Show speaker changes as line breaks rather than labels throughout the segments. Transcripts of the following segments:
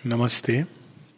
Namaste.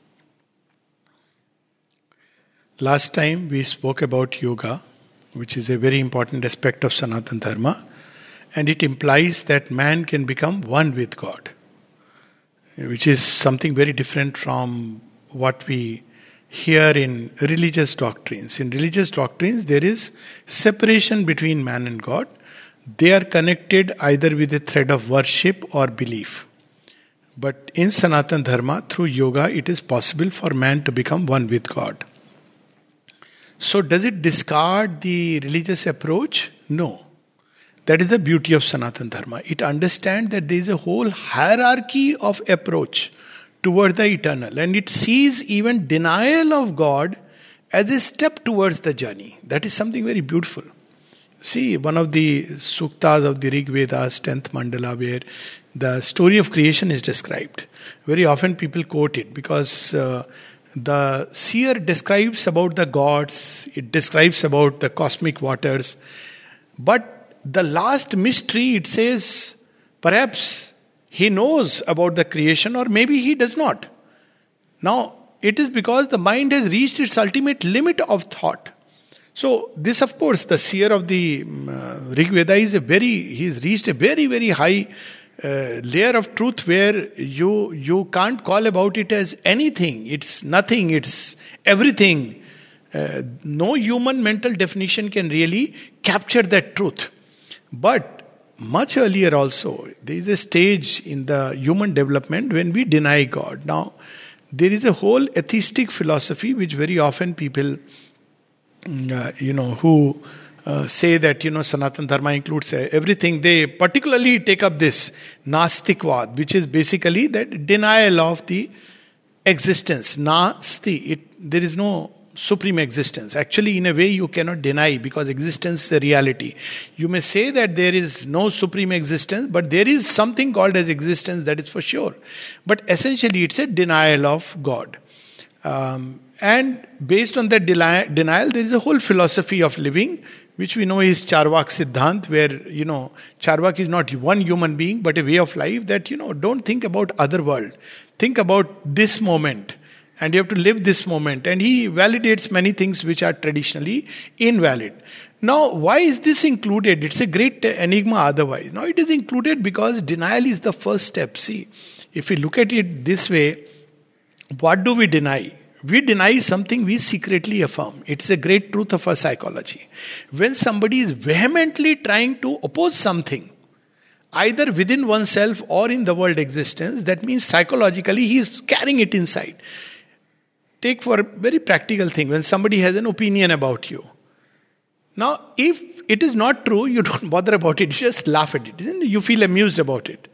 Last time we spoke about yoga, which is a very important aspect of Sanatana Dharma, and it implies that man can become one with God, which is something very different from what we hear in religious doctrines. In religious doctrines, there is separation between man and God. They are connected either with a thread of worship or belief. But in Sanatana Dharma, through yoga, it is possible for man to become one with God. So does it discard the religious approach? No. That is the beauty of Sanatana Dharma. It understands that there is a whole hierarchy of approach toward the eternal. And it sees even denial of God as a step towards the journey. That is something very beautiful. See, one of the suktas of the Rig Veda's 10th mandala, where the story of creation is described. Very often people quote it because the seer describes about the gods, it describes about the cosmic waters. But the last mystery, it says, perhaps he knows about the creation or maybe he does not. Now, it is because the mind has reached its ultimate limit of thought. So this, of course, the seer of the Rig Veda he's reached a very, very high layer of truth where you can't call about it as anything. It's nothing, it's everything. No human mental definition can really capture that truth. But much earlier also, there is a stage in the human development when we deny God. Now, there is a whole atheistic philosophy which very often people who say that, Sanatana Dharma includes everything. They particularly take up this Nastikvad, which is basically that denial of the existence. Nasti, there is no supreme existence. Actually, in a way, you cannot deny because existence is a reality. You may say that there is no supreme existence, but there is something called as existence, that is for sure. But essentially, it's a denial of God. And based on that denial, there is a whole philosophy of living, which we know is Charvak Siddhant, where, Charvak is not one human being, but a way of life that, don't think about other world. Think about this moment. And you have to live this moment. And he validates many things which are traditionally invalid. Now, why is this included? It's a great enigma otherwise. Now, it is included because denial is the first step. See, if we look at it this way, what do we deny? We deny something we secretly affirm. It's a great truth of our psychology. When somebody is vehemently trying to oppose something, either within oneself or in the world existence, that means psychologically he is carrying it inside. Take for a very practical thing, when somebody has an opinion about you. Now, if it is not true, you don't bother about it, you just laugh at it. You feel amused about it.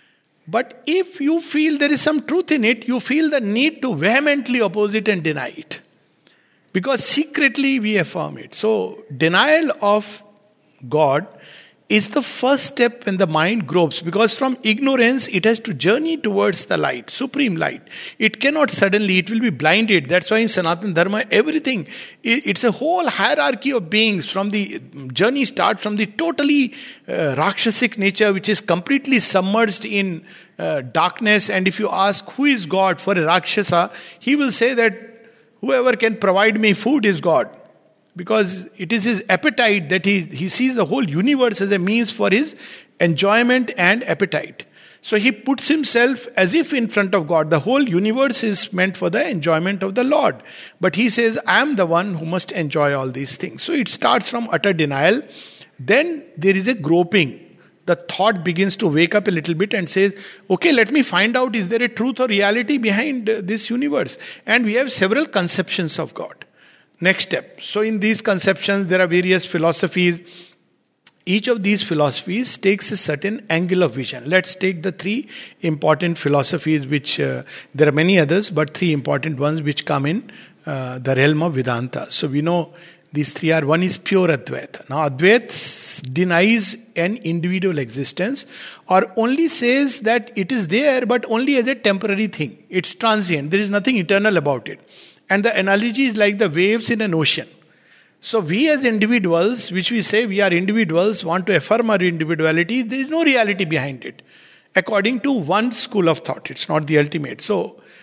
But if you feel there is some truth in it, you feel the need to vehemently oppose it and deny it. Because secretly we affirm it. So, denial of God is the first step when the mind gropes. Because from ignorance, it has to journey towards the light, supreme light. It cannot suddenly, it will be blinded. That's why in Sanatana Dharma, everything, it's a whole hierarchy of beings. From the journey start from the totally Rakshasic nature, which is completely submerged in darkness. And if you ask who is God for a Rakshasa, he will say that whoever can provide me food is God. Because it is his appetite that he sees the whole universe as a means for his enjoyment and appetite. So he puts himself as if in front of God. The whole universe is meant for the enjoyment of the Lord. But he says, I am the one who must enjoy all these things. So it starts from utter denial. Then there is a groping. The thought begins to wake up a little bit and says, okay, let me find out, is there a truth or reality behind this universe? And we have several conceptions of God. Next step. So in these conceptions, there are various philosophies. Each of these philosophies takes a certain angle of vision. Let's take the three important philosophies, which there are many others, but three important ones which come in the realm of Vedanta. So we know these three are, one is pure Advaita. Now Advaita denies an individual existence or only says that it is there but only as a temporary thing. It's transient. There is nothing eternal about it. And the analogy is like the waves in an ocean. So we as individuals, which we say we are individuals, want to affirm our individuality, there is no reality behind it. According to one school of thought, it's not the ultimate. So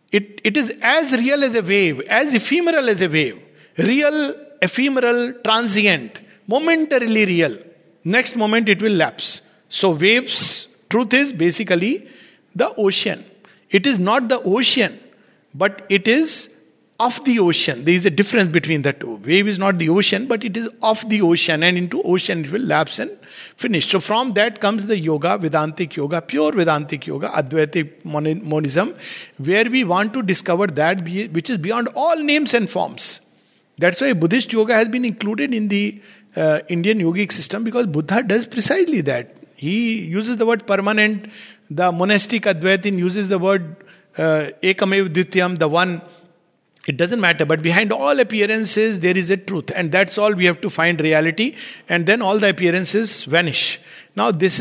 It is as real as a wave, as ephemeral as a wave. Real, ephemeral, transient, momentarily real. Next moment it will lapse. So waves, truth is basically the ocean. It is not the ocean, but it is of the ocean. There is a difference between the two. Wave is not the ocean, but it is of the ocean, and into ocean it will lapse and finish. So from that comes the yoga, Vedantic yoga, pure Vedantic yoga, Advaitic monism, where we want to discover that which is beyond all names and forms. That's why Buddhist yoga has been included in the Indian yogic system, because Buddha does precisely that. He uses the word permanent. The monastic Advaitin uses the word Ekamev Dvityam, the one. It doesn't matter, but behind all appearances there is a truth, and that's all. We have to find reality, and then all the appearances vanish. Now this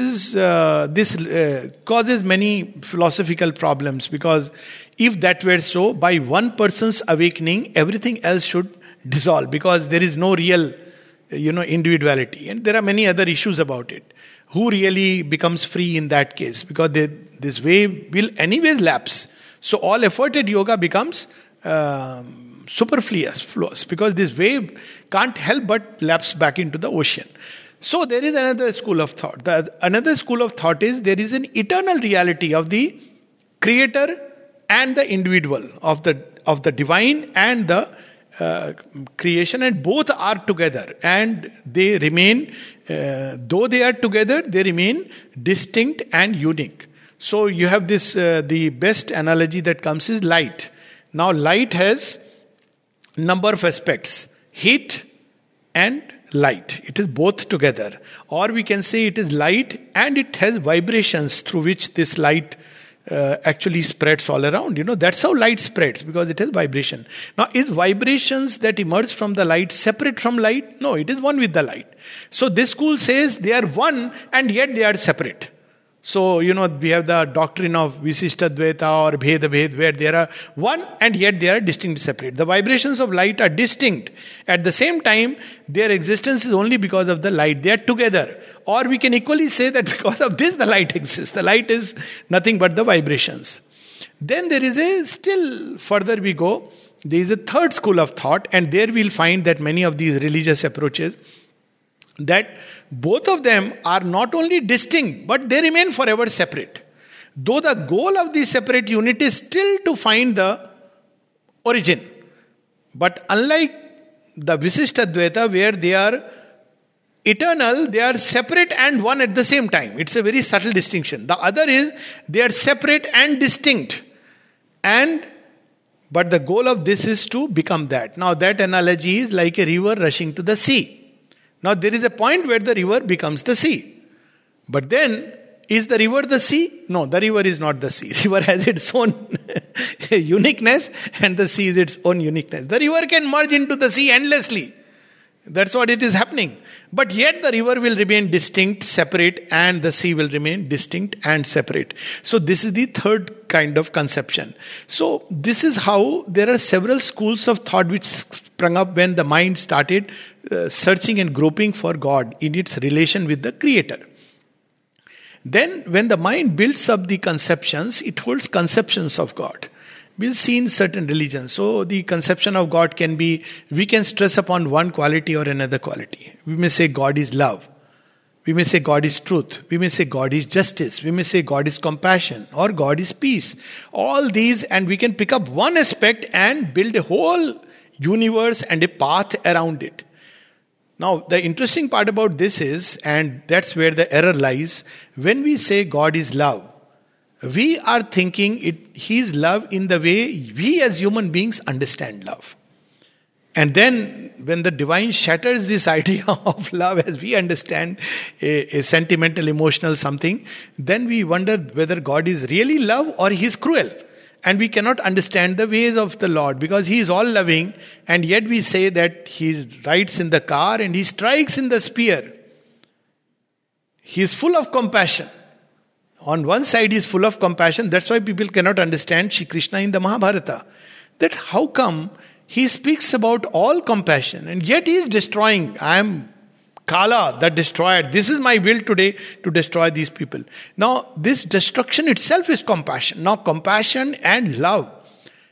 causes many philosophical problems, because if that were so, by one person's awakening everything else should dissolve, because there is no real individuality, and there are many other issues about it. Who really becomes free in that case? Because this wave will anyways lapse. So all effort at yoga becomes superfluous, because this wave can't help but lapse back into the ocean. So there is another school of thought. Another school of thought is there is an eternal reality of the creator and the individual, of the divine and the creation, and both are together, and they remain, though they are together, they remain distinct and unique. So you have this, the best analogy that comes is light. Now light has number of aspects: heat and light. It is both together. Or we can say it is light and it has vibrations through which this light actually spreads all around. That's how light spreads, because it has vibration. Now, is vibrations that emerge from the light separate from light? No, it is one with the light. So this school says they are one and yet they are separate. So, we have the doctrine of Visishtadvaita or Bheda, where there are one and yet they are distinct, separate. The vibrations of light are distinct. At the same time, their existence is only because of the light. They are together. Or we can equally say that because of this, the light exists. The light is nothing but the vibrations. Then there is still further we go, there is a third school of thought, and there we'll find that many of these religious approaches, that both of them are not only distinct, but they remain forever separate. Though the goal of the separate unit is still to find the origin. But unlike the Visishtadvaita, where they are eternal, they are separate and one at the same time. It's a very subtle distinction. The other is, they are separate and distinct. But the goal of this is to become that. Now that analogy is like a river rushing to the sea. Now there is a point where the river becomes the sea. But then, is the river the sea? No, the river is not the sea. River has its own uniqueness, and the sea is its own uniqueness. The river can merge into the sea endlessly. That's what it is happening. But yet the river will remain distinct, separate, and the sea will remain distinct and separate. So this is the third kind of conception. So this is how there are several schools of thought which sprung up when the mind started searching and groping for God in its relation with the Creator. Then when the mind builds up the conceptions, it holds conceptions of God. We'll see in certain religions. So the conception of God can be, we can stress upon one quality or another quality. We may say God is love. We may say God is truth. We may say God is justice. We may say God is compassion, or God is peace. All these, and we can pick up one aspect and build a whole universe and a path around it. Now, the interesting part about this is, and that's where the error lies, when we say God is love, we are thinking He is love in the way we as human beings understand love. And then when the divine shatters this idea of love as we understand a sentimental, emotional something, then we wonder whether God is really love or He is cruel. And we cannot understand the ways of the Lord, because He is all loving, and yet we say that He rides in the car and He strikes in the spear. He is full of compassion. On one side, He is full of compassion. That's why people cannot understand Shri Krishna in the Mahabharata. That how come He speaks about all compassion and yet He is destroying. I am Kala, the destroyer. This is my will today to destroy these people. Now, this destruction itself is compassion. Now, compassion and love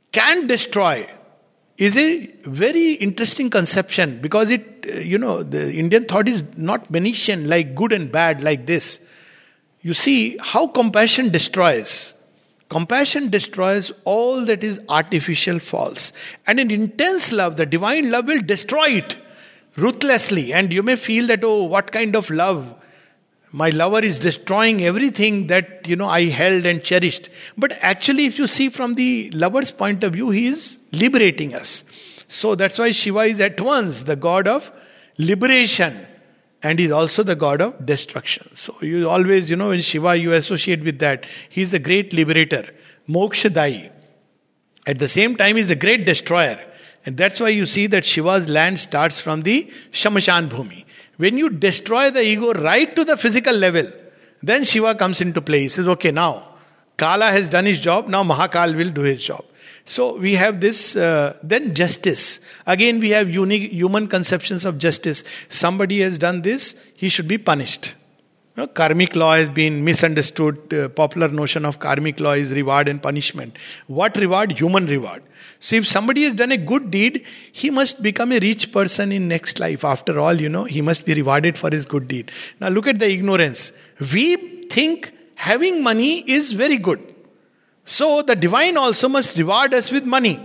can destroy is a very interesting conception, because the Indian thought is not Venetian, like good and bad, like this. You see how compassion destroys. Compassion destroys all that is artificial, false. And an intense love, the divine love, will destroy it ruthlessly. And you may feel that, oh, what kind of love? My lover is destroying everything that, I held and cherished. But actually, if you see from the lover's point of view, he is liberating us. So that's why Shiva is at once the god of liberation, and he's also the god of destruction. So you always, when Shiva, you associate with that. He's the great liberator, Mokshadayi. At the same time, he's the great destroyer. And that's why you see that Shiva's land starts from the Shamashan Bhumi. When you destroy the ego right to the physical level, then Shiva comes into play. He says, okay, now Kala has done his job, now Mahakal will do his job. So we have this, then justice. Again, we have unique human conceptions of justice. Somebody has done this, he should be punished. Karmic law has been misunderstood. Popular notion of karmic law is reward and punishment. What reward? Human reward. So if somebody has done a good deed, he must become a rich person in next life. After all, he must be rewarded for his good deed. Now look at the ignorance. We think having money is very good. So the divine also must reward us with money.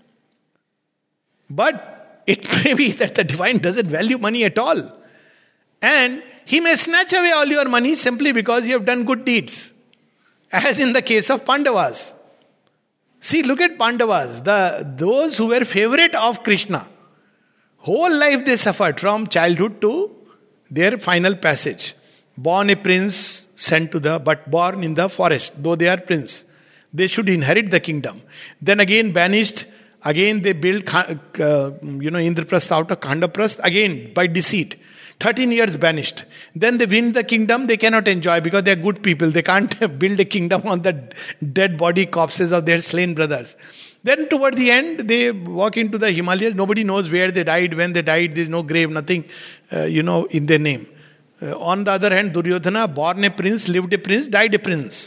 But it may be that the divine doesn't value money at all. And he may snatch away all your money simply because you have done good deeds. As in the case of Pandavas. See, look at Pandavas. Those who were favorite of Krishna. Whole life they suffered from childhood to their final passage. Born a prince, but born in the forest, though they are prince. They should inherit the kingdom. Then again banished. Again they build Indraprastha out of Khandaprastha. Again by deceit. 13 years banished. Then they win the kingdom, they cannot enjoy because they are good people. They can't build a kingdom on the dead body corpses of their slain brothers. Then toward the end, they walk into the Himalayas. Nobody knows where they died, when they died. There is no grave, nothing, in their name. On the other hand, Duryodhana, born a prince, lived a prince, died a prince.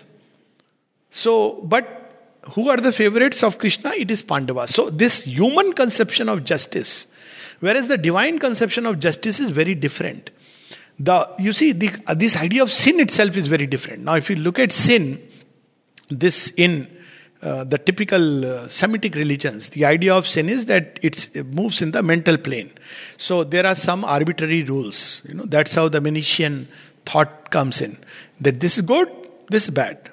So, but who are the favorites of Krishna? It is Pandavas. So this human conception of justice, whereas the divine conception of justice is very different. This idea of sin itself is very different. Now, if you look at sin, this in the typical Semitic religions, the idea of sin is that it moves in the mental plane. So there are some arbitrary rules. That's how the Venetian thought comes in. That this is good, this is bad.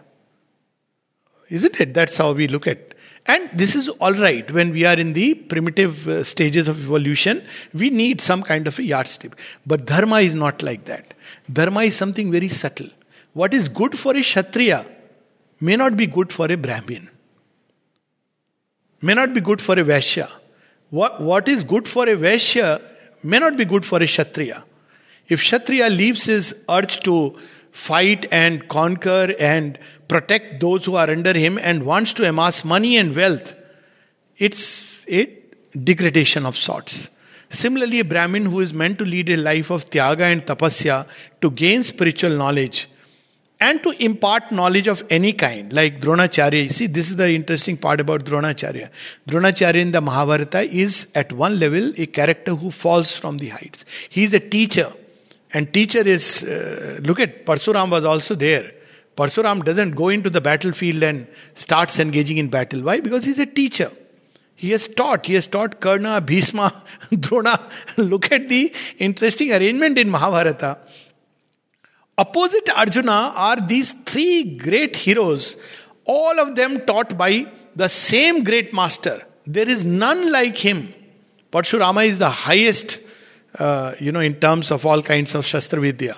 Isn't it? That's how we look at it. And this is all right when we are in the primitive stages of evolution. We need some kind of a yardstick. But dharma is not like that. Dharma is something very subtle. What is good for a Kshatriya may not be good for a Brahmin. May not be good for a Vaishya. What is good for a Vaishya may not be good for a Kshatriya. If Kshatriya leaves his urge to fight and conquer and protect those who are under him and wants to amass money and wealth, it's a degradation of sorts. Similarly, a Brahmin who is meant to lead a life of tyaga and tapasya to gain spiritual knowledge and to impart knowledge of any kind, like Dronacharya. You see, this is the interesting part about Dronacharya. Dronacharya in the Mahabharata is at one level a character who falls from the heights. He is a teacher. And teacher is, look at Parsuram was also there. Parsuram doesn't go into the battlefield and starts engaging in battle. Why? Because he's a teacher. He has taught Karna, Bhishma, Drona. Look at the interesting arrangement in Mahabharata. Opposite Arjuna are these three great heroes, all of them taught by the same great master. There is none like him. Parshurama is the highest, in terms of all kinds of Shastra Vidya.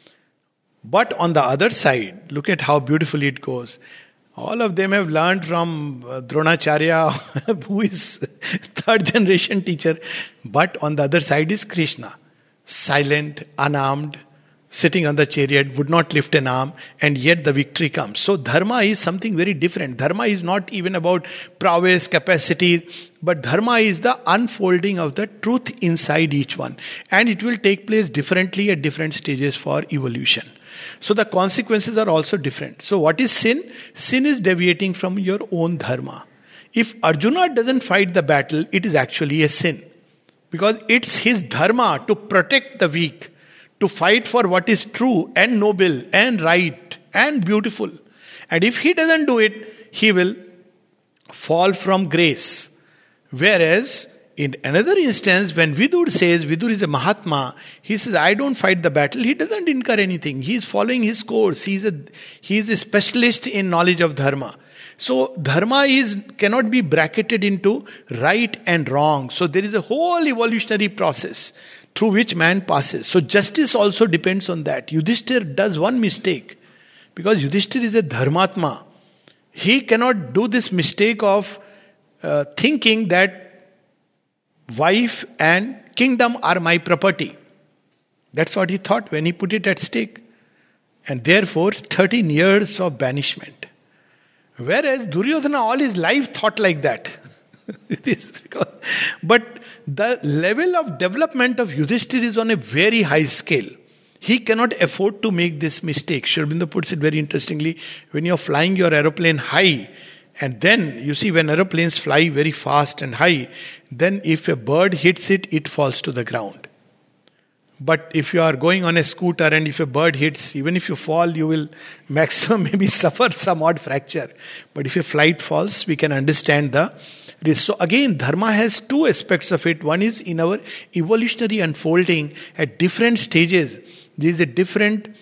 But on the other side, look at how beautifully it goes. All of them have learned from Dronacharya, who is third generation teacher. But on the other side is Krishna. Silent, unarmed, sitting on the chariot, would not lift an arm, and yet the victory comes. So dharma is something very different. Dharma is not even about prowess, capacity, but dharma is the unfolding of the truth inside each one. And it will take place differently at different stages for evolution. So the consequences are also different. So what is sin? Sin is deviating from your own dharma. If Arjuna doesn't fight the battle, it is actually a sin. Because it's his dharma to protect the weak, to fight for what is true and noble and right and beautiful. And if he doesn't do it, he will fall from grace. Whereas, in another instance, when Vidur says, Vidur is a Mahatma, he says, I don't fight the battle, he doesn't incur anything. He is following his course. He is a specialist in knowledge of dharma. So, dharma cannot be bracketed into right and wrong. So, there is a whole evolutionary process through which man passes. So, justice also depends on that. Yudhishthir does one mistake. Because Yudhishthir is a dharmatma. He cannot do this mistake of thinking that wife and kingdom are my property. That's what he thought when he put it at stake. And therefore, 13 years of banishment. Whereas Duryodhana all his life thought like that. But the level of development of Yudhishthir is on a very high scale. He cannot afford to make this mistake. Sri Aurobindo puts it very interestingly. When you're flying your aeroplane high, and then you see when aeroplanes fly very fast and high, then if a bird hits it, it falls to the ground. But if you are going on a scooter and if a bird hits, even if you fall, you will maximum maybe suffer some odd fracture. But if a flight falls, we can understand the risk. So again, dharma has two aspects of it. One is in our evolutionary unfolding at different stages. There is a different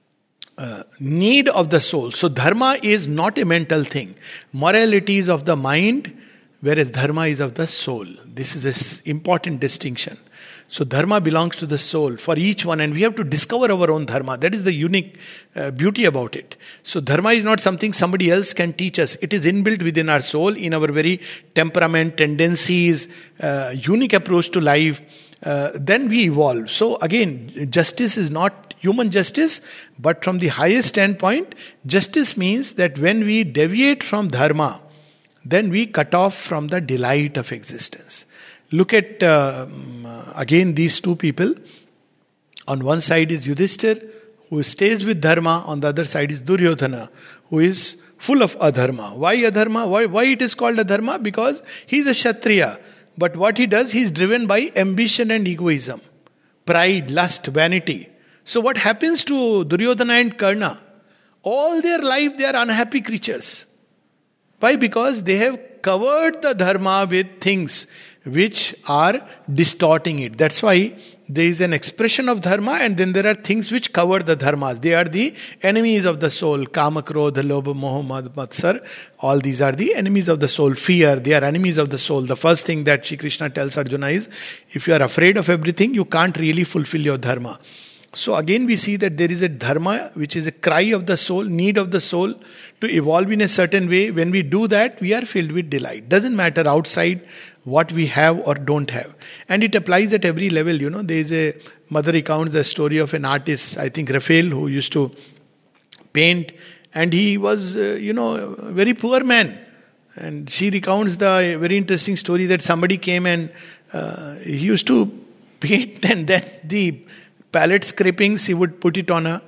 need of the soul. So dharma is not a mental thing. Morality is of the mind, whereas dharma is of the soul. This is an important distinction. So dharma belongs to the soul for each one, and we have to discover our own dharma. That is the unique beauty about it. So dharma is not something somebody else can teach us. It is inbuilt within our soul, in our very temperament, tendencies, unique approach to life. Then we evolve. So again, justice is not human justice, but from the highest standpoint, justice means that when we deviate from dharma, then we cut off from the delight of existence. Look at again these two people. On one side is Yudhishthir, who stays with dharma. On the other side is Duryodhana, who is full of adharma. Why adharma? Why it is called adharma? Because he is a Kshatriya. But what he does, he is driven by ambition and egoism. Pride, lust, vanity. So what happens to Duryodhana and Karna? All their life they are unhappy creatures. Why? Because they have covered the dharma with things which are distorting it. That's why there is an expression of dharma, and then there are things which cover the dharmas. They are the enemies of the soul. Kama, Krodha, Lobha, Moha, Matsar. All these are the enemies of the soul. Fear, they are enemies of the soul. The first thing that Shri Krishna tells Arjuna is, if you are afraid of everything, you can't really fulfill your dharma. So again we see that there is a dharma which is a cry of the soul, need of the soul to evolve in a certain way. When we do that, we are filled with delight. Doesn't matter outside what we have or don't have. And it applies at every level. There is a mother recounts the story of an artist, I think Raphael, who used to paint, and he was, a very poor man. And she recounts the very interesting story that somebody came and he used to paint, and then the palette scrapings, he would put it on a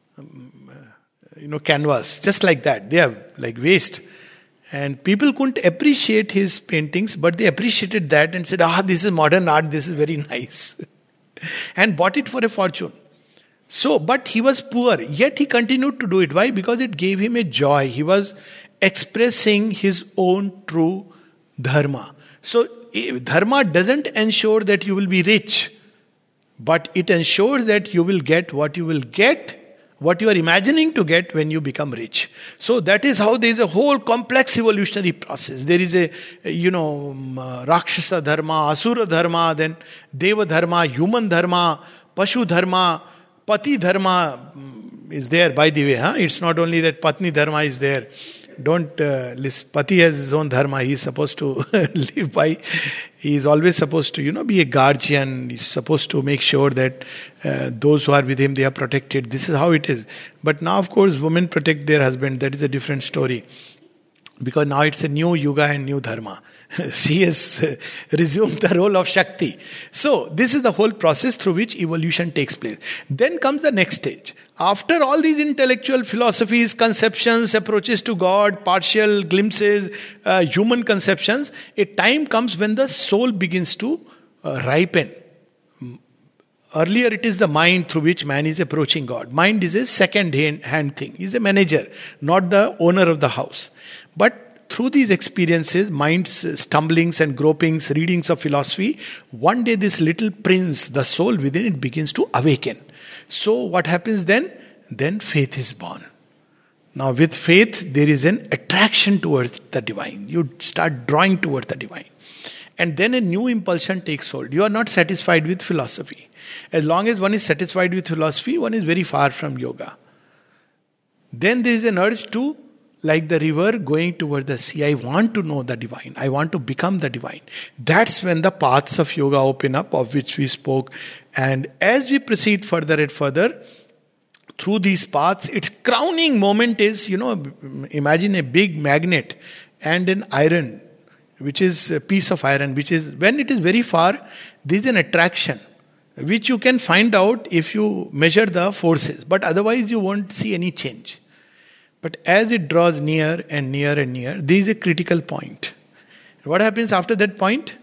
canvas, just like that. They are like waste. And people couldn't appreciate his paintings, but they appreciated that and said, this is modern art, this is very nice. And bought it for a fortune. So, but he was poor, yet he continued to do it. Why? Because it gave him a joy. He was expressing his own true dharma. So, dharma doesn't ensure that you will be rich, but it ensures that you will get what you will get, what you are imagining to get when you become rich. So that is how there is a whole complex evolutionary process. There is a, Rakshasa dharma, Asura dharma, then Deva dharma, human dharma, Pashu dharma, Pati dharma is there, by the way. It's not only that Patni dharma is there. Don't listen. Pati has his own dharma. He is supposed to live by. He is always supposed to, be a guardian. He is supposed to make sure that those who are with him, they are protected. This is how it is. But now, of course, women protect their husband. That is a different story. Because now it's a new yuga and new dharma. She has resumed the role of Shakti. So this is the whole process through which evolution takes place. Then comes the next stage. After all these intellectual philosophies, conceptions, approaches to God, partial glimpses, human conceptions, a time comes when the soul begins to ripen. Earlier it is the mind through which man is approaching God. Mind is a second hand thing. He is a manager, not the owner of the house. But through these experiences, mind's stumblings and gropings, readings of philosophy, one day this little prince, the soul within it, begins to awaken. So what happens then? Then faith is born. Now with faith, there is an attraction towards the divine. You start drawing towards the divine. And then a new impulsion takes hold. You are not satisfied with philosophy. As long as one is satisfied with philosophy, one is very far from yoga. Then there is an urge to, like the river going toward the sea, I want to know the divine. I want to become the divine. That's when the paths of yoga open up, of which we spoke. And as we proceed further and further, through these paths, its crowning moment is, imagine a big magnet and an iron, which is a piece of iron, which is, when it is very far, there is an attraction, which you can find out if you measure the forces. But otherwise you won't see any change. But as it draws near and near and near, there is a critical point. What happens after that point?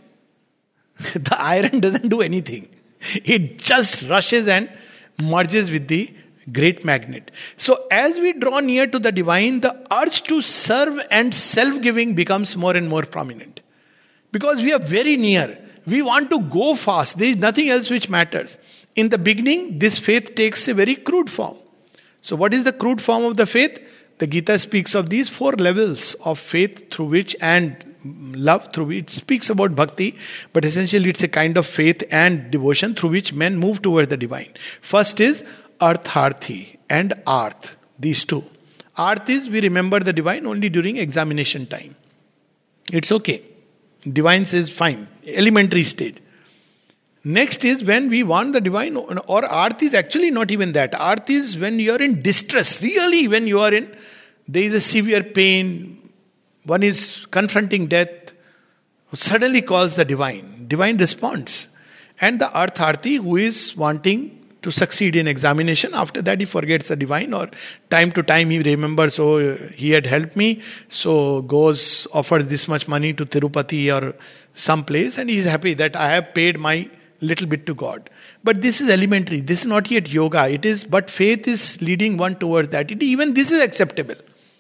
The iron doesn't do anything. It just rushes and merges with the great magnet. So as we draw near to the divine, the urge to serve and self-giving becomes more and more prominent. Because we are very near. We want to go fast. There is nothing else which matters. In the beginning, this faith takes a very crude form. So what is the crude form of the faith? The Gita speaks of these 4 levels of faith through which, and love through which, it speaks about bhakti, but essentially it's a kind of faith and devotion through which men move toward the divine. First is artharthi and arth. These two. Arth is, we remember the divine only during examination time. It's okay. Divine says fine. Elementary stage. Next is when we want the divine, or arth is actually not even that. Arth is when you are in distress. Really, when you are in, there is a severe pain, one is confronting death, suddenly calls the divine. Divine responds. And the artharthi, who is wanting to succeed in examination, after that he forgets the divine, or time to time he remembers, oh, he had helped me, so goes, offers this much money to Tirupati or some place, and he is happy that I have paid my little bit to God. But this is elementary. This is not yet yoga. It is, but faith is leading one towards that. Even this is acceptable.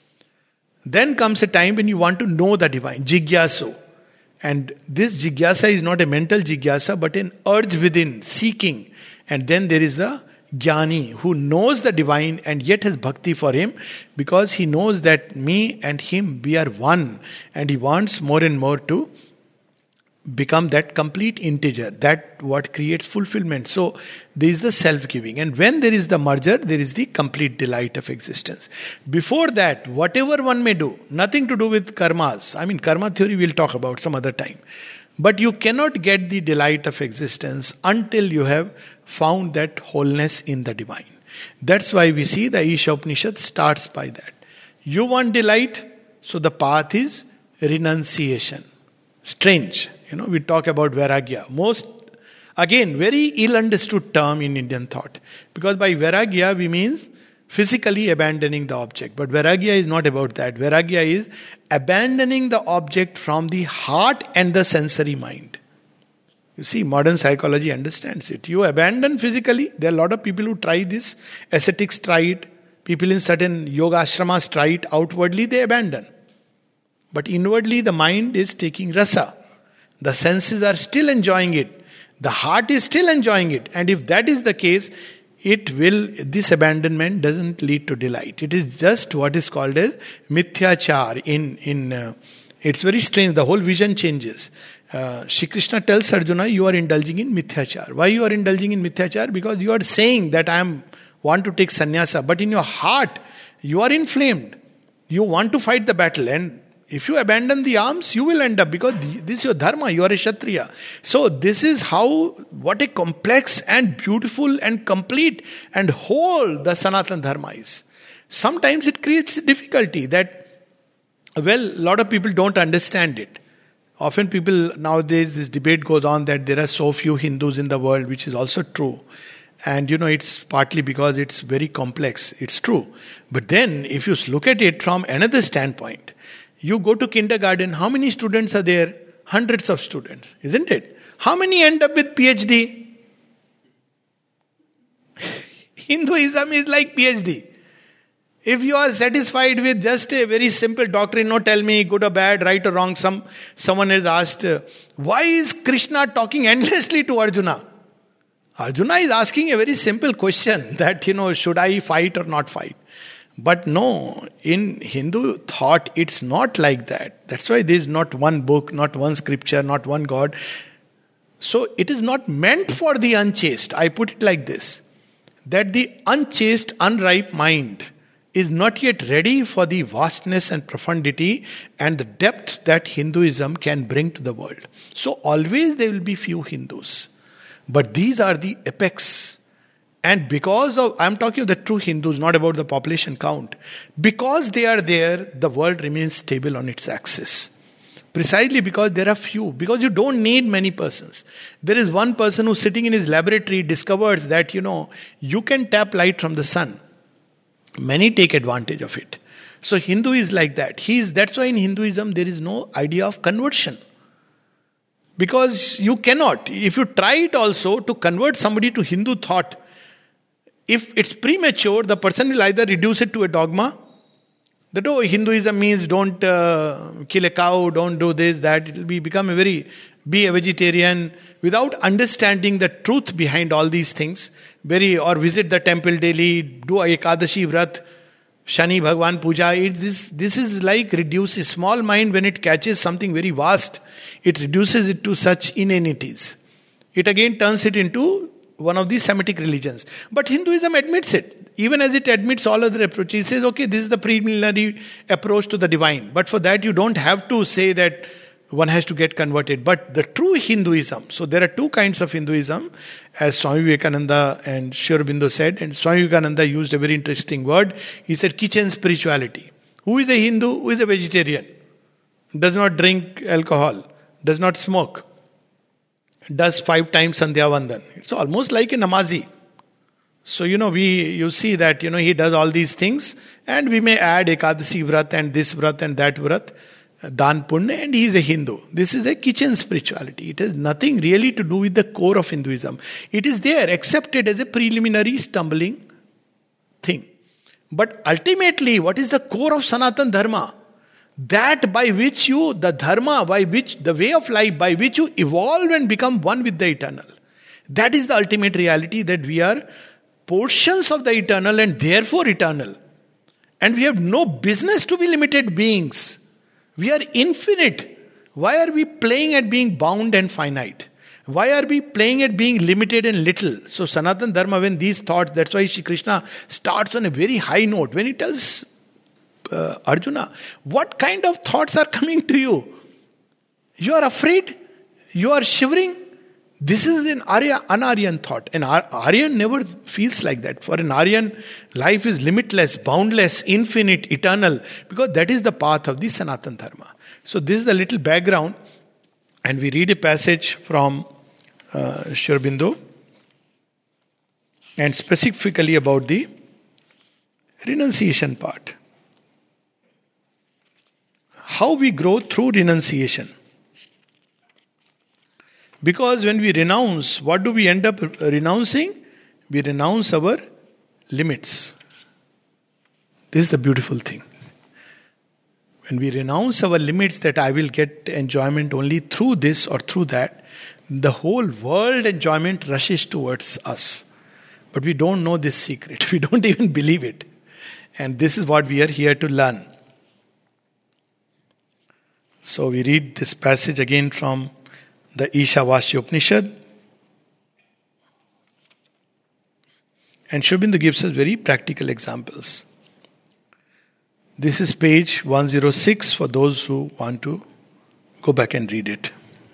Then comes a time when you want to know the divine, jigyasu. And this jigyasa is not a mental jigyasa, but an urge within, seeking. And then there is the jnani, who knows the divine and yet has bhakti for him, because he knows that me and him, we are one. And he wants more and more to become that complete integer, that what creates fulfillment. So there is the self-giving, and when there is the merger, there is the complete delight of existence. Before that, whatever one may do, nothing to do with karmas. I mean, karma theory we'll talk about some other time. But you cannot get the delight of existence until you have found that wholeness in the divine. That's why we see the Isha Upanishad starts by that. You want delight, so the path is renunciation. Strange. We talk about vairagya. Most, again, very ill understood term in Indian thought. Because by vairagya we means physically abandoning the object. But vairagya is not about that. Vairagya is abandoning the object from the heart and the sensory mind. You see, modern psychology understands it. You abandon physically. There are a lot of people who try this. Ascetics try it. People in certain yoga ashramas try it. Outwardly they abandon. But inwardly the mind is taking rasa. The senses are still enjoying it. The heart is still enjoying it. And if that is the case, this abandonment doesn't lead to delight. It is just what is called as mithyachar. It's very strange. The whole vision changes. Shri Krishna tells Arjuna, you are indulging in mithyachar. Why you are indulging in mithyachar? Because you are saying that I want to take sannyasa. But in your heart, you are inflamed. You want to fight the battle. And if you abandon the arms, you will end up, because this is your dharma, you are a Kshatriya. So this is what a complex and beautiful and complete and whole the Sanatana Dharma is. Sometimes it creates difficulty that Well, a lot of people don't understand it. Often people nowadays, this debate goes on that there are so few Hindus in the world, which is also true. And it's partly because it's very complex. It's true. But then, if you look at it from another standpoint, you go to kindergarten, how many students are there? Hundreds of students, isn't it? How many end up with PhD? Hinduism is like PhD. If you are satisfied with just a very simple doctrine, no tell me good or bad, right or wrong, someone has asked, why is Krishna talking endlessly to Arjuna? Arjuna is asking a very simple question that, should I fight or not fight? But no, in Hindu thought, it's not like that. That's why there is not one book, not one scripture, not one God. So it is not meant for the unchaste. I put it like this, that the unchaste, unripe mind is not yet ready for the vastness and profundity and the depth that Hinduism can bring to the world. So always there will be few Hindus. But these are the apex. And because of, I'm talking of the true Hindus, not about the population count. Because they are there, the world remains stable on its axis. Precisely because there are few. Because you don't need many persons. There is one person who's sitting in his laboratory, discovers that, you can tap light from the sun. Many take advantage of it. So Hindu is like that. That's why in Hinduism there is no idea of conversion. Because you cannot. If you try it also to convert somebody to Hindu thought, if it's premature, the person will either reduce it to a dogma, that Hinduism means don't kill a cow, don't do this, that. It will become be a vegetarian without understanding the truth behind all these things. Or visit the temple daily, do Ekadashi Vrat, Shani Bhagwan Puja. This is like reduce a small mind when it catches something very vast. It reduces it to such inanities. It again turns it into one of these Semitic religions. But Hinduism admits it. Even as it admits all other approaches, it says, okay, this is the preliminary approach to the divine. But for that you don't have to say that one has to get converted. But the true Hinduism, so there are two kinds of Hinduism, as Swami Vivekananda and Sri Aurobindo said, and Swami Vivekananda used a very interesting word. He said kitchen spirituality. Who is a Hindu? Who is a vegetarian? Does not drink alcohol, does not smoke, does 5 times Sandhya Vandan. It's almost like a Namazi. So, you see that, he does all these things, and we may add Ekadasi Vrat and this Vrat and that Vrat, Dan Punya, and he is a Hindu. This is a kitchen spirituality. It has nothing really to do with the core of Hinduism. It is there, accepted as a preliminary stumbling thing. But ultimately, what is the core of Sanatan Dharma? That by which the way of life by which you evolve and become one with the eternal. That is the ultimate reality, that we are portions of the eternal and therefore eternal. And we have no business to be limited beings. We are infinite. Why are we playing at being bound and finite? Why are we playing at being limited and little? So Sanatan Dharma, when these thoughts, that's why Shri Krishna starts on a very high note. When he tells Arjuna, what kind of thoughts are coming to you? You are afraid? You are shivering? This is an Aryan thought. An Aryan never feels like that. For an Aryan, life is limitless, boundless, infinite, eternal, because that is the path of the Sanatan Dharma. So this is the little background, and we read a passage from Sri Aurobindo, and specifically about the renunciation part. How we grow through renunciation. Because when we renounce, what do we end up renouncing? We renounce our limits. This is the beautiful thing. When we renounce our limits, that I will get enjoyment only through this or through that, the whole world enjoyment rushes towards us. But we don't know this secret. We don't even believe it. And this is what we are here to learn. So we read this passage again from the Ishavasya Upanishad. And Sri Aurobindo gives us very practical examples. This is page 106 for those who want to go back and read it.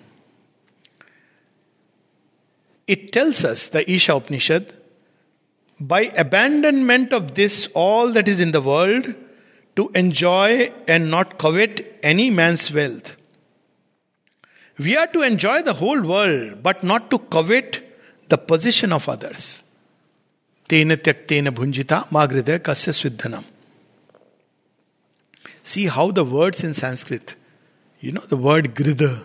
It tells us, the Isha Upanishad, by abandonment of this all that is in the world, to enjoy and not covet any man's wealth. We are to enjoy the whole world, but not to covet the position of others. Tena tyaktena bhunjita magridaya kasya sviddhanam. See how the words in Sanskrit, the word gridha.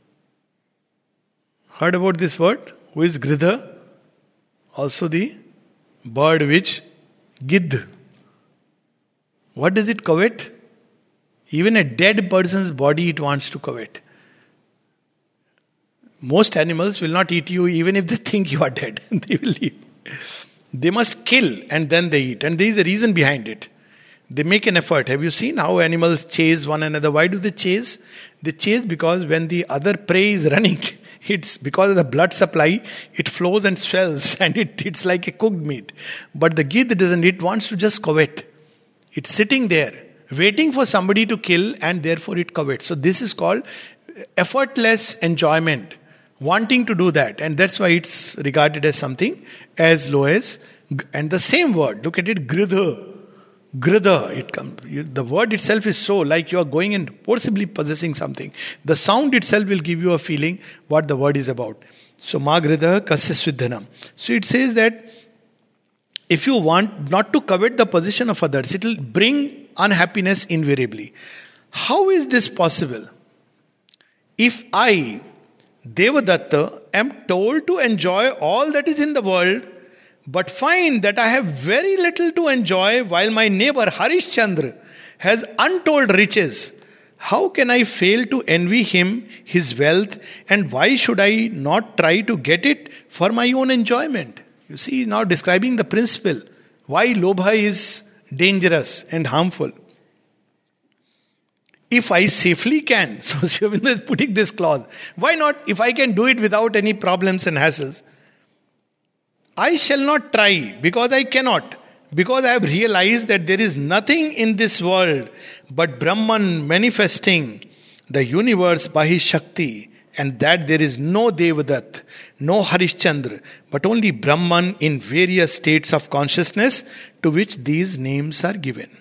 Heard about this word? Who is gridha? Also the bird which gidh. What does it covet? Even a dead person's body it wants to covet. Most animals will not eat you even if they think you are dead. They will eat. They must kill and then they eat. And there is a reason behind it. They make an effort. Have you seen how animals chase one another? Why do they chase? They chase because when the other prey is running, it's because of the blood supply, it flows and swells and it's like a cooked meat. But the gidh doesn't, it wants to just covet. It's sitting there, waiting for somebody to kill and therefore it covets. So this is called effortless enjoyment. Wanting to do that. And that's why it's regarded as something as low as, and the same word, look at it, gridha. Gridha, it comes. The word itself is so, like you are going and forcibly possessing something. The sound itself will give you a feeling what the word is about. So, ma gridha kasya sviddhanam. So it says that if you want not to covet the position of others, it will bring unhappiness invariably. How is this possible? If I, Devadatta, am told to enjoy all that is in the world, but find that I have very little to enjoy while my neighbor Harishchandra has untold riches, how can I fail to envy him his wealth, and why should I not try to get it for my own enjoyment? You see, now describing the principle, why lobha is dangerous and harmful. If I safely can, so Sri Aurobindo is putting this clause, why not? If I can do it without any problems and hassles, I shall not try because I cannot. Because I have realized that there is nothing in this world but Brahman manifesting the universe by his Shakti, and that there is no Devadatta, no Harishchandra, but only Brahman in various states of consciousness to which these names are given.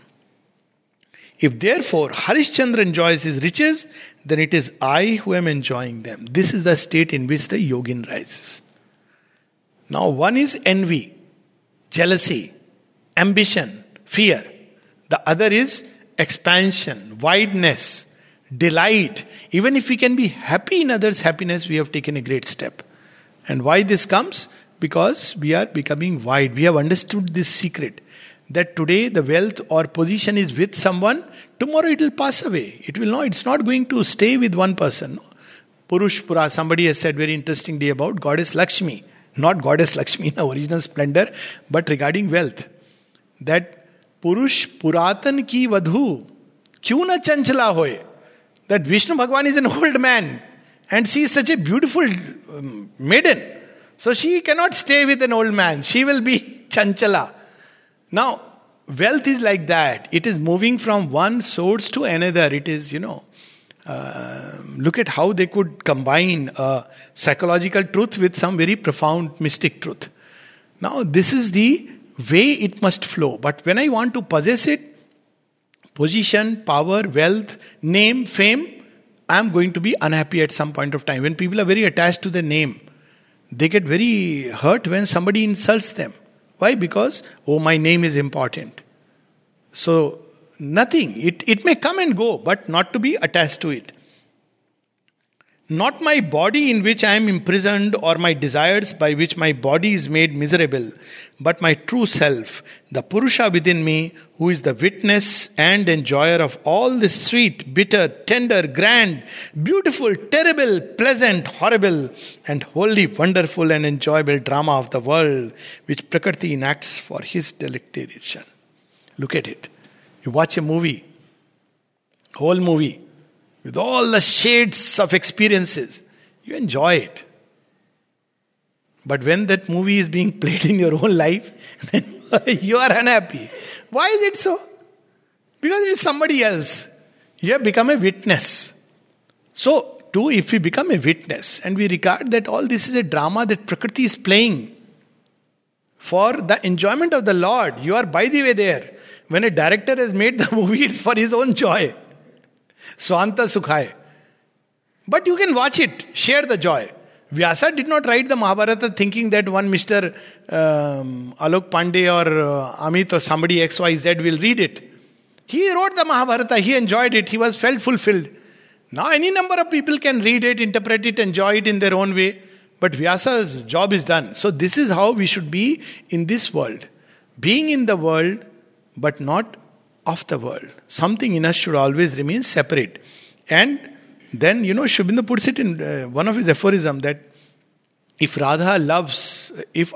If therefore Harishchandra enjoys his riches, then it is I who am enjoying them. This is the state in which the yogin rises. Now one is envy, jealousy, ambition, fear. The other is expansion, wideness, delight. Even if we can be happy in others' happiness, we have taken a great step. And why this comes? Because we are becoming wide. We have understood this secret. That today the wealth or position is with someone, tomorrow it will pass away. It's not going to stay with one person. Purush Pura, somebody has said very interestingly about Goddess Lakshmi. Not Goddess Lakshmi in original splendor, but regarding wealth. That Purush Puratan ki vadhu, kyun na chanchala hoye? That Vishnu Bhagwan is an old man and she is such a beautiful maiden. So she cannot stay with an old man. She will be chanchala. Now, wealth is like that. It is moving from one source to another. It is, look at how they could combine psychological truth with some very profound mystic truth. Now, this is the way it must flow. But when I want to possess it, position, power, wealth, name, fame, I am going to be unhappy at some point of time. When people are very attached to the name, they get very hurt when somebody insults them. Why? Because, my name is important. So, nothing. It may come and go, but not to be attached to it. Not my body in which I am imprisoned, or my desires by which my body is made miserable, but my true self, the Purusha within me, who is the witness and enjoyer of all this sweet, bitter, tender, grand, beautiful, terrible, pleasant, horrible, and wholly wonderful and enjoyable drama of the world, which Prakriti enacts for his delectation. Look at it. You watch a movie, whole movie, with all the shades of experiences, you enjoy it. But when that movie is being played in your own life, then you are unhappy. Why is it so? Because it is somebody else. You have become a witness. So, too, if we become a witness and we regard that all this is a drama that Prakriti is playing for the enjoyment of the Lord, you are by the way there. When a director has made the movie, it's for his own joy. Swanta Sukhay. But you can watch it, share the joy. Vyasa did not write the Mahabharata thinking that one Mr. Alok Pandey or Amit or somebody XYZ will read it. He wrote the Mahabharata, he enjoyed it, he was felt fulfilled. Now any number of people can read it, interpret it, enjoy it in their own way. But Vyasa's job is done. So this is how we should be in this world. Being in the world, but not of the world. Something in us should always remain separate. And then, Sri Aurobindo puts it in one of his aphorisms that if Radha loves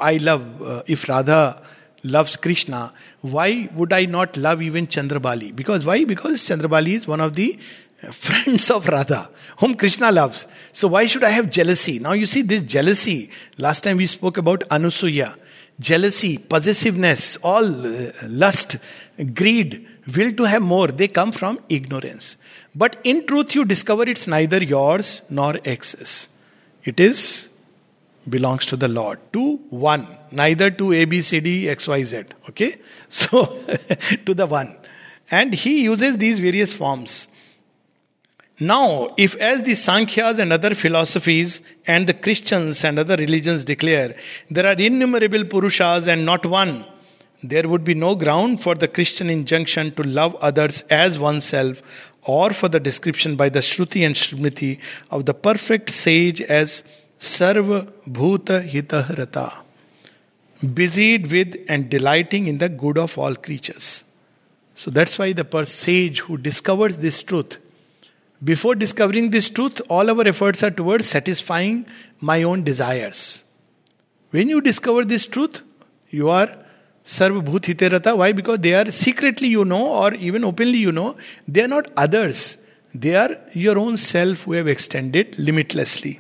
Krishna, why would I not love even Chandrabali? Because why? Because Chandrabali is one of the friends of Radha, whom Krishna loves. So why should I have jealousy? Now you see this jealousy. Last time we spoke about Anusuya. Jealousy, possessiveness, all lust, greed, will to have more. They come from ignorance. But in truth you discover it's neither yours nor excess. It belongs to the Lord. To one. Neither to A, B, C, D, X, Y, Z. Okay? So, to the one. And he uses these various forms. Now, if as the Sankhyas and other philosophies and the Christians and other religions declare, there are innumerable Purushas and not one, there would be no ground for the Christian injunction to love others as oneself, or for the description by the Shruti and Smriti of the perfect sage as Sarva Bhuta Hita Rata, busied with and delighting in the good of all creatures. So that's why the sage who discovers this truth, before discovering this truth, all our efforts are towards satisfying my own desires. When you discover this truth, you are Sarva Bhut Hite Rata. Why? Because they are secretly or even openly they are not others. They are your own self who have extended limitlessly.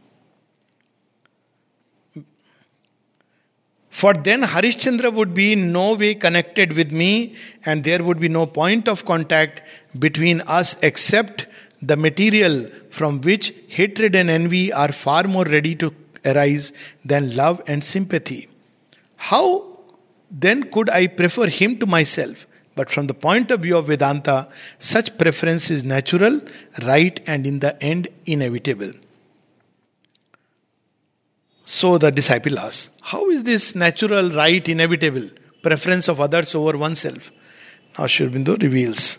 For then Harishchandra would be in no way connected with me, and there would be no point of contact between us except the material from which hatred and envy are far more ready to arise than love and sympathy. How then could I prefer him to myself? But from the point of view of Vedanta, such preference is natural, right, and in the end inevitable. So the disciple asks, how is this natural, right, inevitable preference of others over oneself? Now Sri Aurobindo reveals.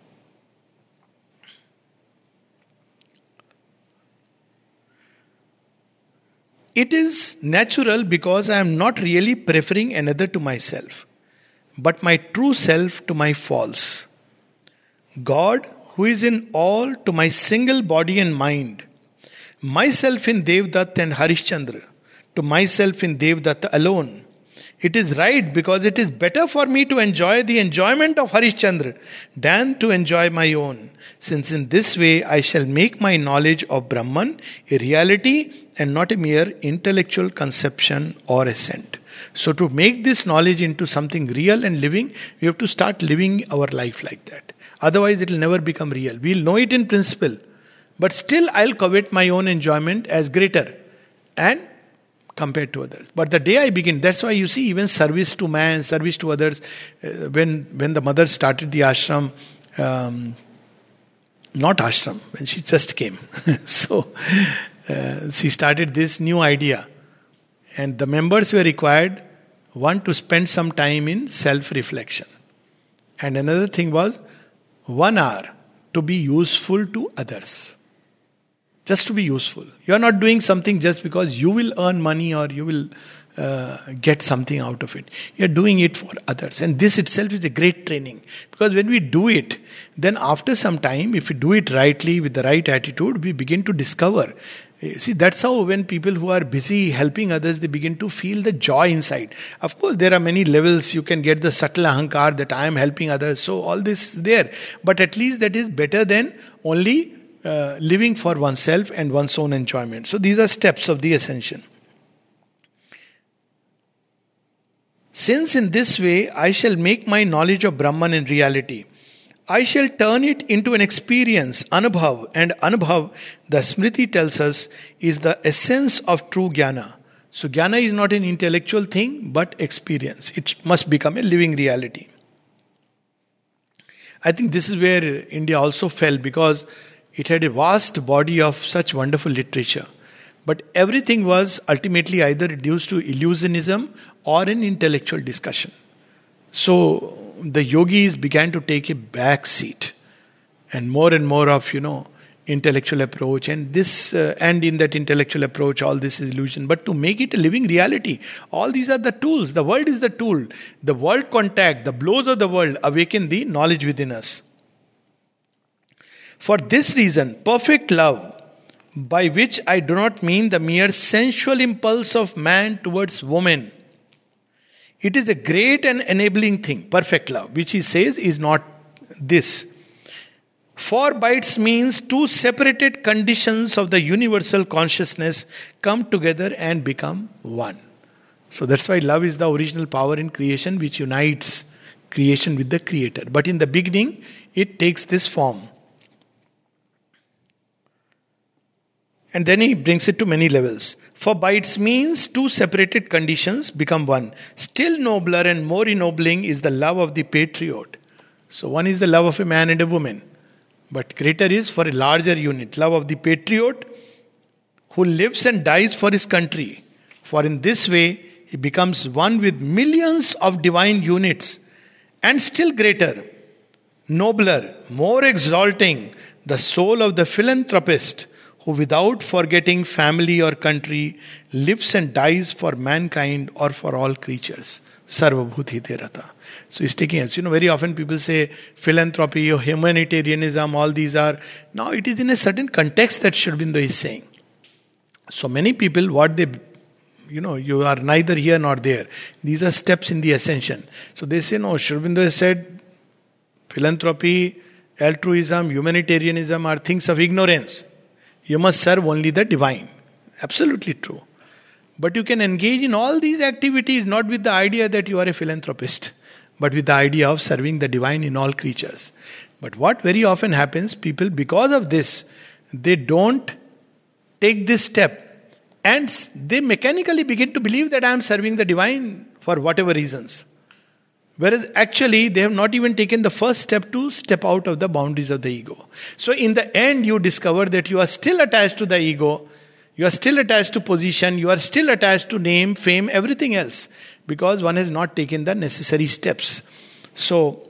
It is natural because I am not really preferring another to myself, but my true self to my false. God, who is in all, to my single body and mind. Myself in Devdatta and Harishchandra, to myself in Devdatta alone. It is right because it is better for me to enjoy the enjoyment of Harishchandra than to enjoy my own, since in this way I shall make my knowledge of Brahman a reality and not a mere intellectual conception or assent. So to make this knowledge into something real and living, we have to start living our life like that. Otherwise it will never become real. We will know it in principle, but still I'll covet my own enjoyment as greater and compared to others. But the day I begin, that's why you see even service to man, service to others, when the mother started the ashram, not ashram, when she just came. So she started this new idea. And the members were required, one, to spend some time in self-reflection. And another thing was, 1 hour to be useful to others. Just to be useful. You are not doing something just because you will earn money or you will get something out of it. You are doing it for others. And this itself is a great training. Because when we do it, then after some time, if we do it rightly, with the right attitude, we begin to discover. See, that's how when people who are busy helping others, they begin to feel the joy inside. Of course, there are many levels. You can get the subtle ahankar that I am helping others. So all this is there. But at least that is better than only living for oneself and one's own enjoyment. So these are steps of the ascension. Since in this way I shall make my knowledge of Brahman in reality, I shall turn it into an experience, Anubhav. And Anubhav, the Smriti tells us, is the essence of true Jnana. So Jnana is not an intellectual thing, but experience. It must become a living reality. I think this is where India also fell, because it had a vast body of such wonderful literature. But everything was ultimately either reduced to illusionism or an intellectual discussion. So the yogis began to take a back seat, and more of, intellectual approach, and this and in that intellectual approach all this is illusion. But to make it a living reality, all these are the tools. The world is the tool. The world contact, the blows of the world awaken the knowledge within us. For this reason, perfect love, by which I do not mean the mere sensual impulse of man towards woman, it is a great and enabling thing. Perfect love, which he says is not this. For by its means, two separated conditions of the universal consciousness come together and become one. So that's why love is the original power in creation, which unites creation with the Creator. But in the beginning, it takes this form. And then he brings it to many levels. For by its means, two separated conditions become one. Still nobler and more ennobling is the love of the patriot. So one is the love of a man and a woman. But greater is for a larger unit, love of the patriot who lives and dies for his country. For in this way, he becomes one with millions of divine units. And still greater, nobler, more exalting, the soul of the philanthropist who without forgetting family or country lives and dies for mankind or for all creatures. Sarvabhuti Derata. So he's taking us. Very often people say philanthropy or humanitarianism, all these are. Now it is in a certain context that Sri Aurobindo is saying. So many people, you are neither here nor there. These are steps in the ascension. So they say, no, Sri Aurobindo has said philanthropy, altruism, humanitarianism are things of ignorance. You must serve only the divine. Absolutely true. But you can engage in all these activities not with the idea that you are a philanthropist, but with the idea of serving the divine in all creatures. But what very often happens, people, because of this, they don't take this step, and they mechanically begin to believe that I am serving the divine for whatever reasons. Whereas actually they have not even taken the first step to step out of the boundaries of the ego. So in the end you discover that you are still attached to the ego, you are still attached to position, you are still attached to name, fame, everything else. Because one has not taken the necessary steps. So,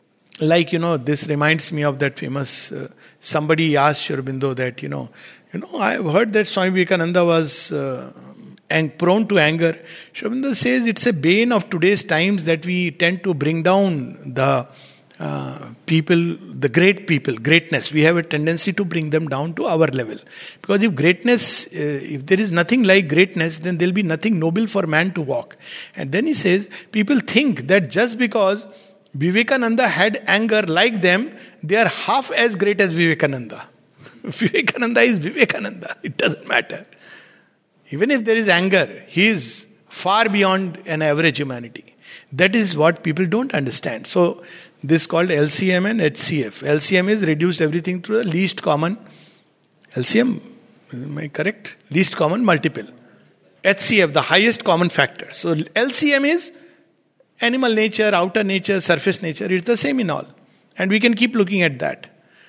this reminds me of that famous, somebody asked Sri Aurobindo that, I have heard that Swami Vivekananda was prone to anger. Sri Aurobindo says it's a bane of today's times that we tend to bring down the people, the greatness. We have a tendency to bring them down to our level. Because if there is nothing like greatness, then there will be nothing noble for man to walk. And then he says, people think that just because Vivekananda had anger like them, they are half as great as Vivekananda. Vivekananda is Vivekananda. It doesn't matter. Even if there is anger, he is far beyond an average humanity. That is what people don't understand. So, this is called LCM and HCF. LCM is reduced everything to the least common. LCM, am I correct? Least common multiple. HCF, the highest common factor. So LCM is animal nature, outer nature, surface nature. It's the same in all. And we can keep looking at that.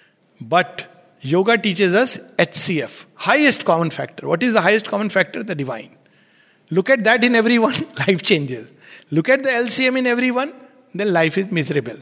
But yoga teaches us HCF, highest common factor. What is the highest common factor? The divine. Look at that in everyone, life changes. Look at the LCM in everyone, then life is miserable.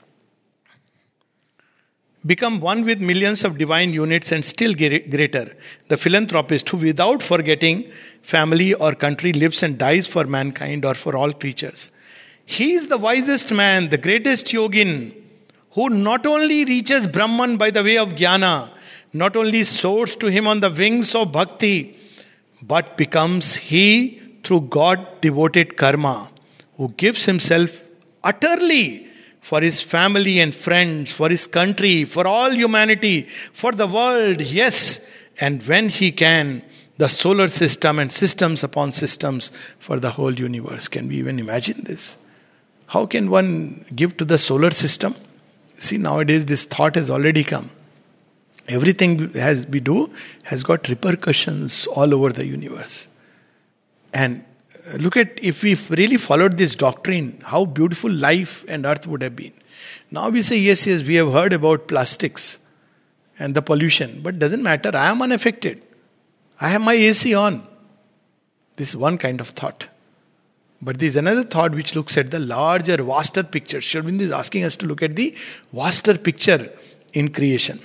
Become one with millions of divine units and still greater, the philanthropist who without forgetting family or country lives and dies for mankind or for all creatures. He is the wisest man, the greatest yogin, who not only reaches Brahman by the way of jnana, not only soars to him on the wings of bhakti, but becomes he through God devoted karma, who gives himself utterly for his family and friends, for his country, for all humanity, for the world, yes, and when he can, the solar system and systems upon systems for the whole universe. Can we even imagine this? How can one give to the solar system? See, nowadays this thought has already come. Everything we do has got repercussions all over the universe. And look at, if we really followed this doctrine, how beautiful life and earth would have been. Now we say, yes, we have heard about plastics and the pollution, but doesn't matter, I am unaffected. I have my AC on. This is one kind of thought. But there is another thought which looks at the larger, vaster picture. Sri Aurobindo is asking us to look at the vaster picture in creation.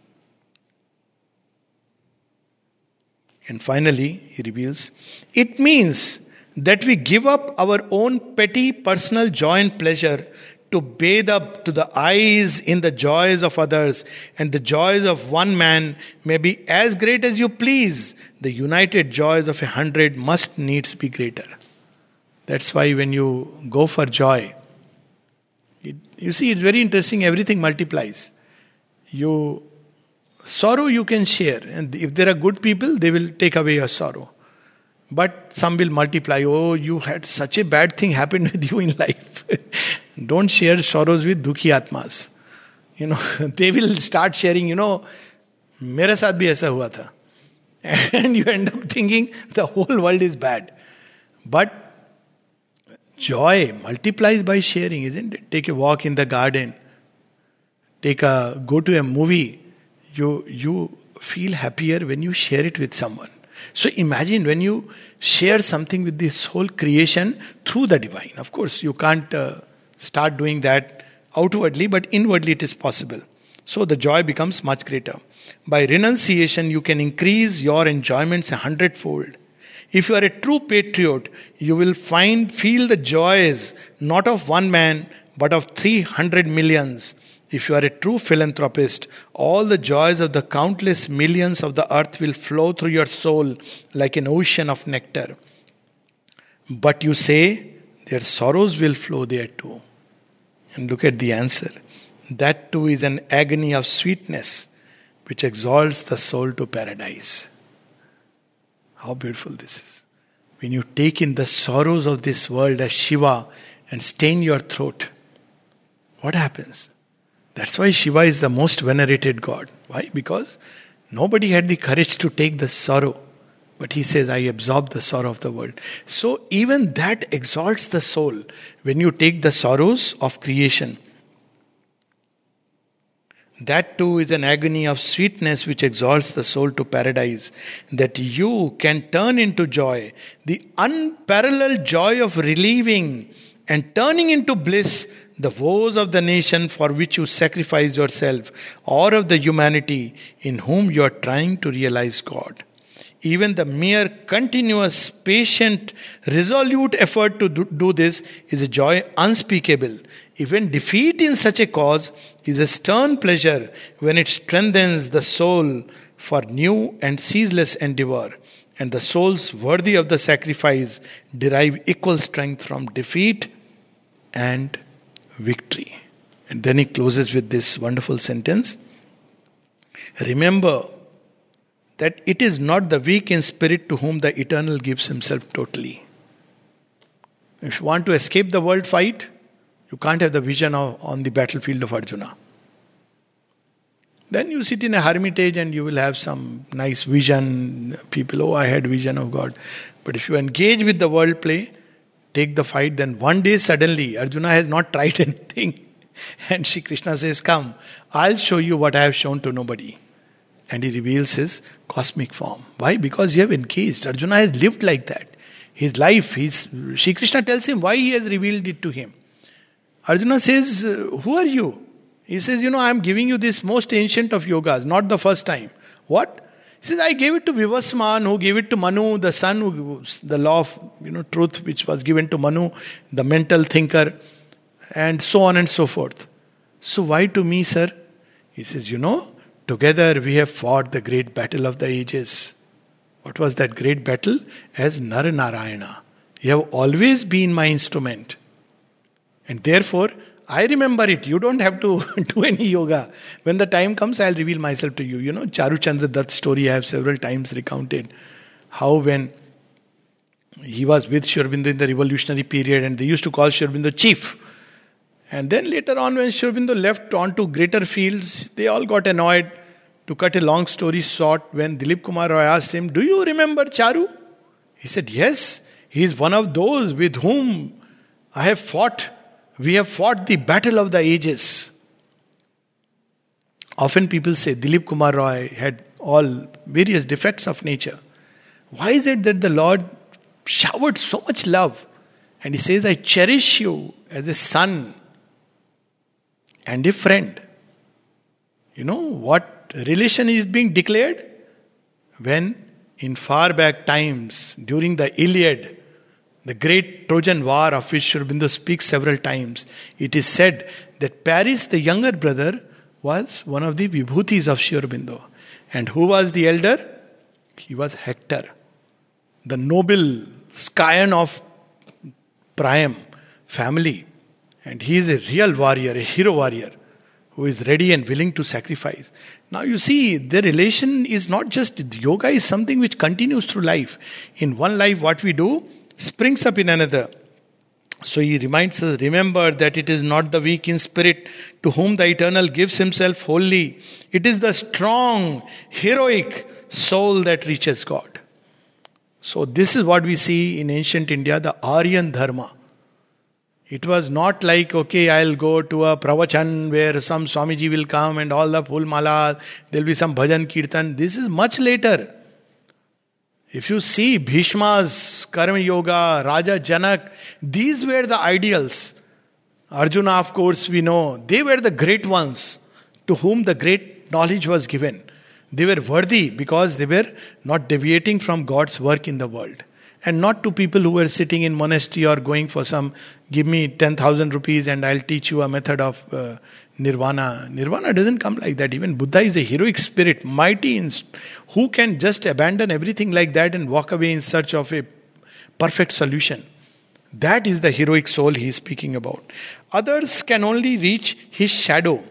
And finally, he reveals, it means that we give up our own petty personal joy and pleasure to bathe up to the eyes in the joys of others, and the joys of one man may be as great as you please. The united joys of 100 must needs be greater. That's why when you go for joy, you see, it's very interesting, everything multiplies. Sorrow you can share, and if there are good people, they will take away your sorrow. But some will multiply. Oh, you had such a bad thing happen with you in life. Don't share sorrows with dukhi atmas. They will start sharing, mera saath bhi aisa hua tha. And you end up thinking the whole world is bad. But joy multiplies by sharing, isn't it? Take a walk in the garden. Go to a movie. You feel happier when you share it with someone. So imagine when you share something with this whole creation through the divine. Of course, you can't start doing that outwardly, but inwardly it is possible. So the joy becomes much greater. By renunciation, you can increase your enjoyments 100-fold. If you are a true patriot, you will feel the joys not of one man, but of 300 millions. If you are a true philanthropist, all the joys of the countless millions of the earth will flow through your soul like an ocean of nectar. But you say, their sorrows will flow there too. And look at the answer. That too is an agony of sweetness, which exalts the soul to paradise. How beautiful this is. When you take in the sorrows of this world as Shiva and stain your throat, what happens? That's why Shiva is the most venerated god. Why? Because nobody had the courage to take the sorrow. But he says, I absorb the sorrow of the world. So even that exalts the soul. When you take the sorrows of creation, that too is an agony of sweetness which exalts the soul to paradise. That you can turn into joy, the unparalleled joy of relieving and turning into bliss the woes of the nation for which you sacrifice yourself, or of the humanity in whom you are trying to realize God. Even the mere continuous, patient, resolute effort to do this is a joy unspeakable. Even defeat in such a cause is a stern pleasure when it strengthens the soul for new and ceaseless endeavor. And the souls worthy of the sacrifice derive equal strength from defeat and victory. And then he closes with this wonderful sentence. Remember that it is not the weak in spirit to whom the eternal gives himself totally. If you want to escape the world fight, you can't have the vision on the battlefield of Arjuna. Then you sit in a hermitage and you will have some nice vision. People, I had vision of God. But if you engage with the world play, take the fight, then one day suddenly Arjuna has not tried anything. And Shri Krishna says, come, I'll show you what I have shown to nobody. And he reveals his cosmic form. Why? Because you have engaged. Arjuna has lived like that. His life, Shri Krishna tells him why he has revealed it to him. Arjuna says, who are you? He says, I am giving you this most ancient of yogas, not the first time. What? He says, I gave it to Vivasman, who gave it to Manu, the son, the law of truth which was given to Manu, the mental thinker, and so on and so forth. So why to me, sir? He says, together we have fought the great battle of the ages. What was that great battle? As Nar Narayana. You have always been my instrument. And therefore, I remember it. You don't have to do any yoga. When the time comes, I'll reveal myself to you. Charu Chandra Dutt's story I have several times recounted. How when he was with Sri Aurobindo in the revolutionary period and they used to call Sri Aurobindo chief. And then later on when Sri Aurobindo left on to greater fields, they all got annoyed. To cut a long story short, when Dilip Kumar Roy asked him, do you remember Charu? He said, yes, he is one of those with whom I have fought We have fought the battle of the ages. Often people say Dilip Kumar Roy had all various defects of nature. Why is it that the Lord showered so much love? And he says, I cherish you as a son and a friend. You know what relation is being declared? When in far back times, during the Iliad, the great Trojan War of which Sri Aurobindo speaks several times, it is said that Paris, the younger brother, was one of the vibhutis of Sri Aurobindo. And who was the elder? He was Hector, the noble scion of Priam family. And he is a real warrior, a hero warrior, who is ready and willing to sacrifice. Now you see, the relation is not just, yoga is something which continues through life. In one life, what we do springs up in another. So he reminds us, remember that it is not the weak in spirit to whom the eternal gives himself wholly. It is the strong, heroic soul that reaches God. So this is what we see in ancient India, the Aryan Dharma. It was not like, okay, I'll go to a pravachan where some Swamiji will come and all the full mala, there'll be some bhajan kirtan. This is much later. If you see Bhishma's Karma Yoga, Raja Janak, these were the ideals. Arjuna, of course, we know, they were the great ones to whom the great knowledge was given. They were worthy because they were not deviating from God's work in the world. And not to people who were sitting in monastery or going for some, give me 10,000 rupees and I'll teach you a method of nirvana. Nirvana doesn't come like that. Even Buddha is a heroic spirit, mighty, who can just abandon everything like that and walk away in search of a perfect solution. That is the heroic soul he is speaking about. Others can only reach his shadow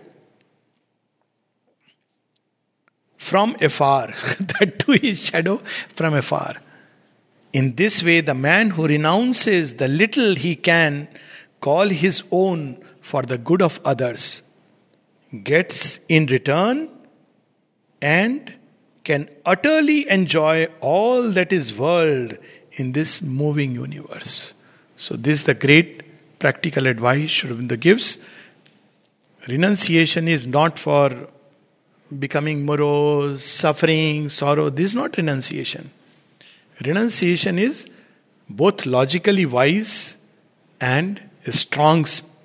from afar. That too is shadow from afar. In this way, the man who renounces the little he can call his own for the good of others gets in return and can utterly enjoy all that is world in this moving universe. So this is the great practical advice Sri Aurobindo gives. Renunciation is not for becoming morose, suffering, sorrow. This is not renunciation. Renunciation is both logically wise and a strong,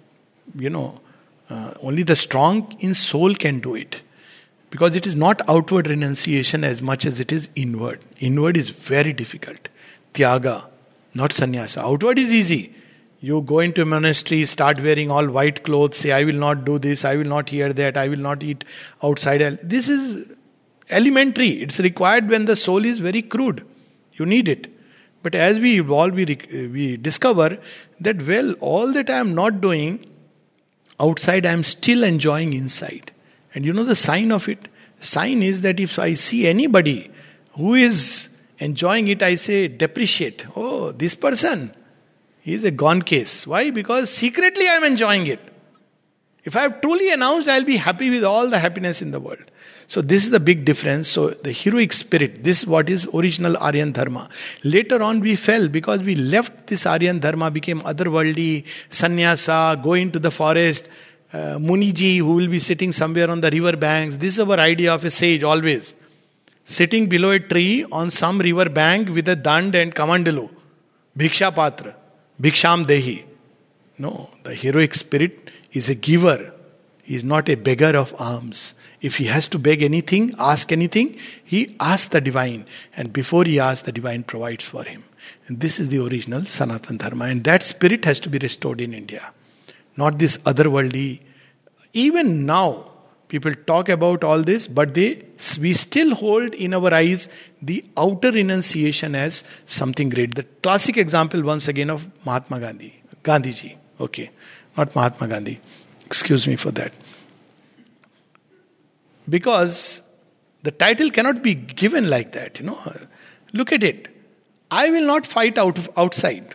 only the strong in soul can do it. Because it is not outward renunciation as much as it is inward. Inward is very difficult. Tyaga, not sannyasa. Outward is easy. You go into a monastery, start wearing all white clothes, say, I will not do this, I will not hear that, I will not eat outside. This is elementary. It's required when the soul is very crude. You need it. But as we evolve, we discover that, well, all that I am not doing outside, I am still enjoying inside. And you know the sign of it? Sign is that if I see anybody who is enjoying it, I say, depreciate. Oh, this person, he is a gone case. Why? Because secretly I am enjoying it. If I have truly announced, I will be happy with all the happiness in the world. So this is the big difference. So the heroic spirit, this is what is original Aryan Dharma. Later on we fell because we left this Aryan Dharma, became otherworldly, sannyasa, go into the forest, Muniji who will be sitting somewhere on the river banks. This is our idea of a sage always. Sitting below a tree on some river bank with a dand and kamandalu. Bhiksha patra. Bhiksham dehi. No, the heroic spirit is a giver. He is not a beggar of alms. If he has to beg anything, ask anything, he asks the divine. And before he asks, the divine provides for him. And this is the original Sanatana Dharma. And that spirit has to be restored in India. Not this otherworldly. Even now, people talk about all this, but we still hold in our eyes the outer renunciation as something great. The classic example once again of Mahatma Gandhi. Gandhiji. Okay. Not Mahatma Gandhi. Excuse me for that. Because the title cannot be given like that, Look at it. I will not fight outside.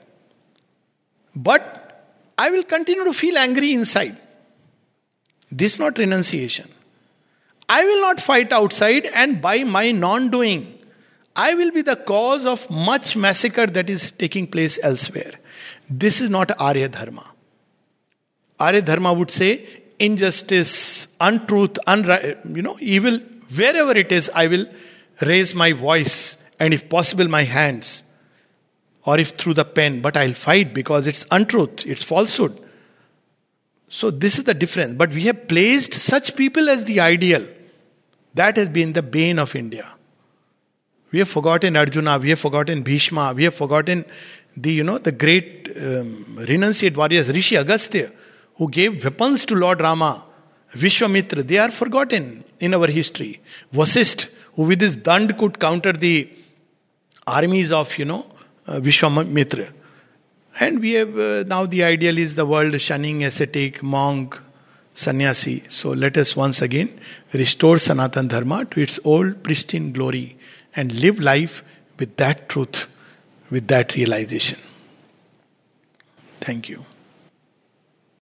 But I will continue to feel angry inside. This is not renunciation. I will not fight outside, and by my non-doing, I will be the cause of much massacre that is taking place elsewhere. This is not Arya Dharma. Arya Dharma would say, injustice, untruth, evil, wherever it is, I will raise my voice and if possible my hands, or if through the pen, but I'll fight because it's untruth, it's falsehood. So this is the difference. But we have placed such people as the ideal. That has been the bane of India. We have forgotten Arjuna, we have forgotten Bhishma, we have forgotten the great renunciate warriors, Rishi Agastya, who gave weapons to Lord Rama, Vishwamitra. They are forgotten in our history. Vasisth, who with his dand could counter the armies of Vishwamitra. And we have now the ideal is the world shunning ascetic, monk, sannyasi. So let us once again restore Sanatana Dharma to its old pristine glory and live life with that truth, with that realization. Thank you.